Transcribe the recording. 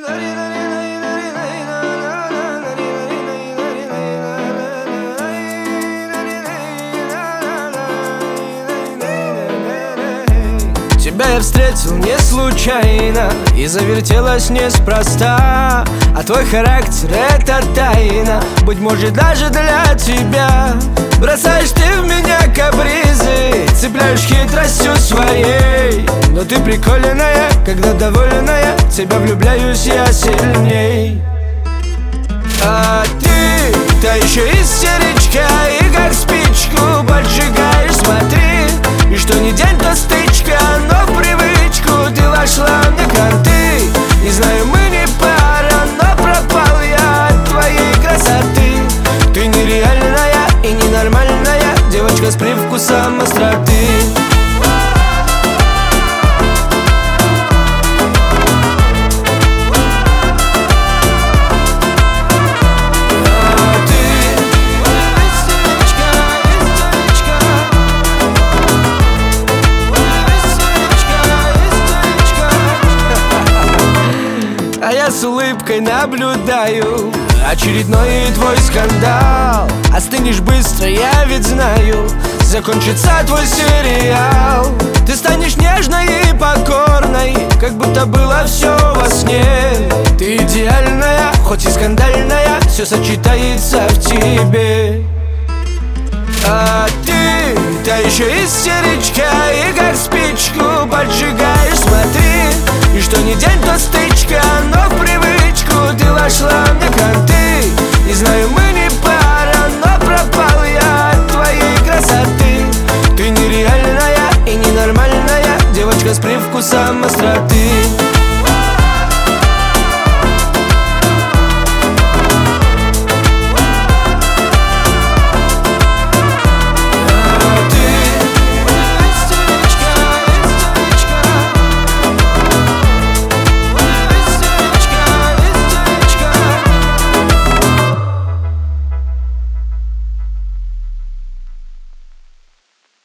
Тебя я встретил не случайно и завертелась неспроста. А твой характер — это тайна, быть может, даже для тебя. Бросаешь ты в меня капризы, цепляешь хитростью своей. Но ты прикольная, когда довольная, в тебя влюбляюсь я сильней. А ты, та еще истеричка, и как спичку поджигаешь, смотри. И что не день, то стычка, но в привычку ты вошла мне кранты. Не знаю, мы не пара, но пропал я от твоей красоты. Ты нереальная и ненормальная девочка с привкусом остроты. А я с улыбкой наблюдаю очередной твой скандал. Остынешь быстро, я ведь знаю, закончится твой сериал. Ты станешь нежной и покорной, как будто было все во сне. Ты идеальная, хоть и скандальная, все сочетается в тебе. А ты, та еще истеричка, и как спичку поджигаешь, смотри. И что не день, то стыд.